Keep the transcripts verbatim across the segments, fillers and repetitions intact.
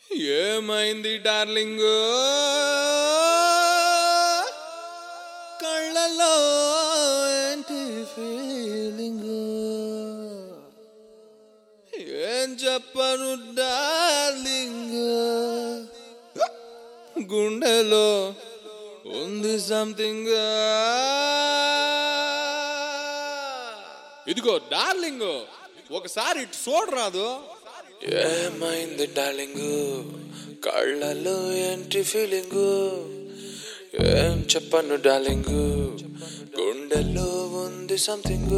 ఏమైంది డార్లింగ్, కళ్ళలో ఏంటి ఫీలింగ్, ఏం చెప్పను డార్లింగ్, గుండెలో ఉంది సంథింగ్. ఇదిగో డార్లింగ్, ఒకసారి ఇటు చూడరాదు. ఏమైంది డార్లింగ్, కళ్ళలో ఏంటి ఫీలింగ్, ఏం చెప్పను డార్లింగ్, గుండెల్లో ఉంది సంథింగ్.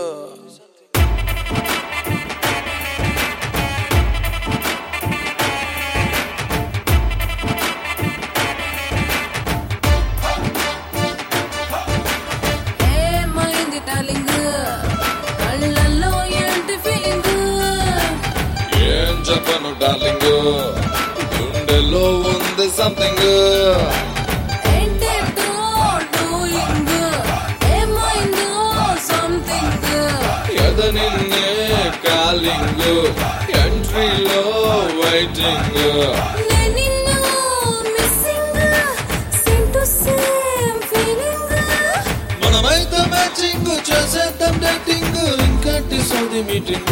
ఏమైంది డార్లింగ్, కళ్ళల్లో ఏంటి ఫీలింగ్, ఏం చెప్పను డార్లింగ్, గుండెలో ఉంది సంథింగ్. ఏంటేంటో డూయింగ్, ఏమైందో సంథింగ్, ఎద నిన్నే కాలింగ్, ఎంట్రీలో వెయిటింగ్. నేను నిన్ను missing, same to same feeling. మనమైతే మ్యాచింగ్ చేసేద్దాం డేటింగ్, ఇంకటి సౌది మీటింగ్.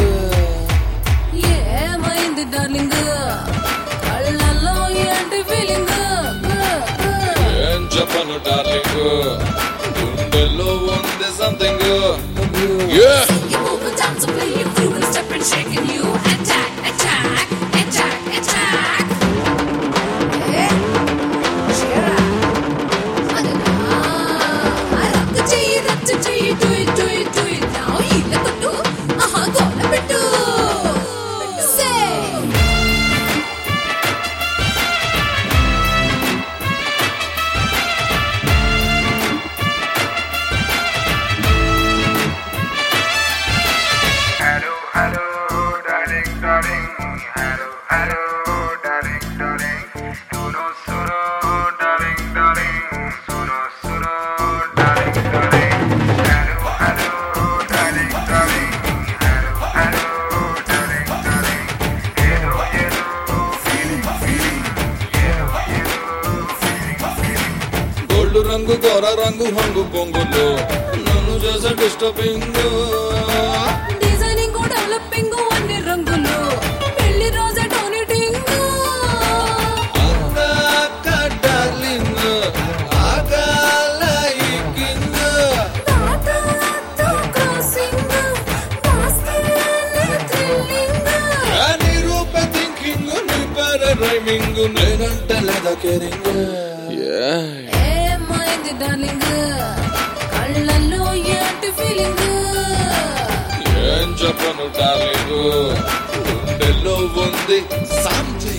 ఏమైంది డార్లింగ్, కళ్ళల్లో ఏంటి ఫీలింగ్, ఏం చెప్పను డార్లింగ్, గుండెలో ఉంది something. You move it down to play you through and step and shake and you attack, attack, attack, attack. Eh? Cheer up. Adana. Rock chahi, rock chahi, do it, do it, do it now. Ila kottu, aha gola pettu. Say. Hello, hello, darling, darling. Hello, hello, darling, darling. Suno, suno, darling, darling. Suno, suno, darling, darling. Hello, hello, darling, darling. Hello, hello, darling, darling. Hello, hello, feeling, feeling. Hello, hello, feeling, feeling. Gold రంగు గోర రంగు హంగు పొంగులు నన్ను చేసే disturbing. Designing developing అన్ని రంగులు, పెళ్లి రోజే డొనేటింగ్. అందాక డార్లింగ్, ఆగాల ఈ కింగ్. దాదాతో క్రాసింగ్, బాస్కెట్నే థ్రిల్లింగ్. నీ రూప థింకింగ్, నీ పేరే రైమింగ్, నేనంటే లేదా కేరింగ్. ఏమైంది డార్లింగ్, కళ్ళల్లో ఏంటి ఫీలింగ్, ఏం చెప్పను డార్లింగ్, గుండెలో ఉంది సంథింగ్.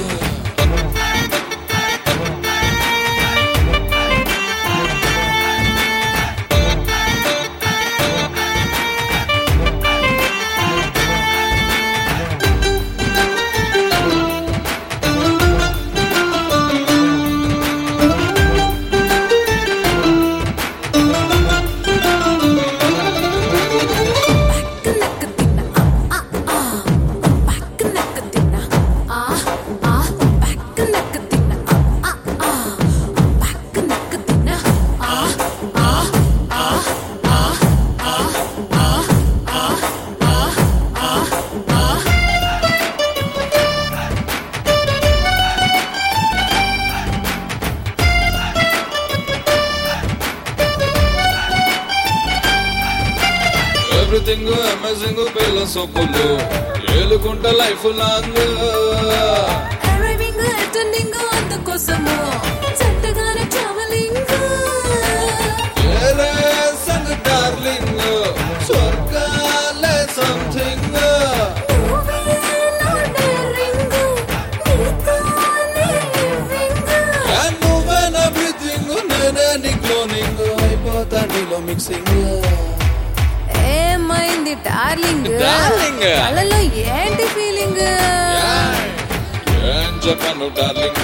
ఎవ్రీథింగ్ అమేజింగ్, పిల్ల సొక్కులు ఏలుకుంట లైఫ్ లాంగ్. అరైవింగ్ అటెండింగ్ అందుకోసము చెట్టగానే ట్రావెలింగ్. ఏరే సంగ్ డార్లింగ్, స్వర్గాలే సంథింగ్. నువ్వే నా డేరింగ్, నీతోనే లివింగ్. నువ్వే నా బ్రీతింగ్, నేనే నీ క్లోనింగ్, అయిపోతా నీలో మిక్సింగ్. ఏమైంది డార్లింగ్, డార్లింగ్. కళ్ళలో ఏంటి ఫీలింగ్, ఏం చెప్పను డార్లింగ్,